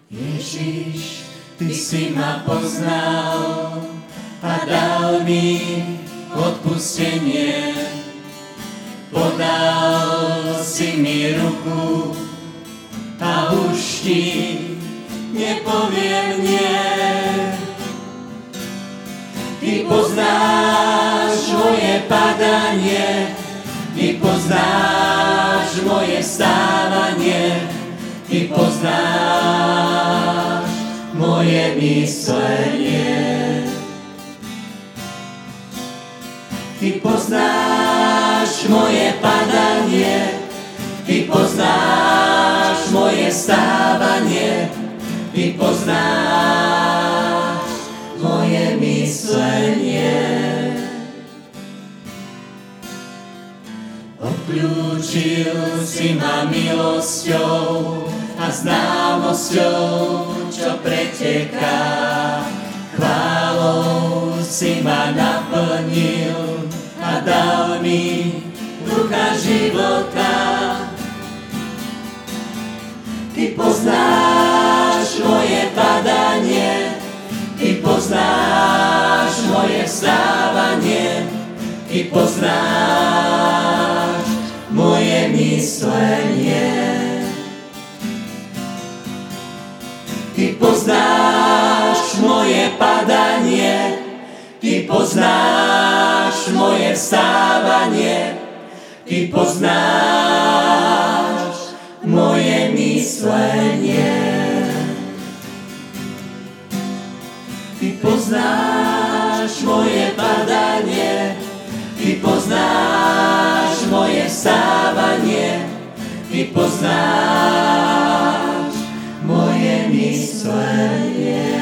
Ježiš, Ty si ma poznal a dal mi odpustenie. Podal si mi ruku a už Ti nepoviem nie. Ty poznáš moje padanie, Ty poznáš moje stávanie, Ty poznáš moje myslenie. Ty poznáš moje padanie, Ty poznáš moje stávanie, Ty poznáš moje myslenie. Obklúčil si ma milosťou a známosťou, čo preteká. Chválou si ma naplnil a dal mi ducha života. Ty poznáš moje padanie, Ty poznáš moje vstávanie, Ty poznáš moje myslenie. Ty poznáš moje padanie, Ty poznáš moje vstávanie, Ty poznáš moje myslenie. Ty poznáš moje padanie, Ty poznáš moje vstávanie, Ty poznáš moje myslenie.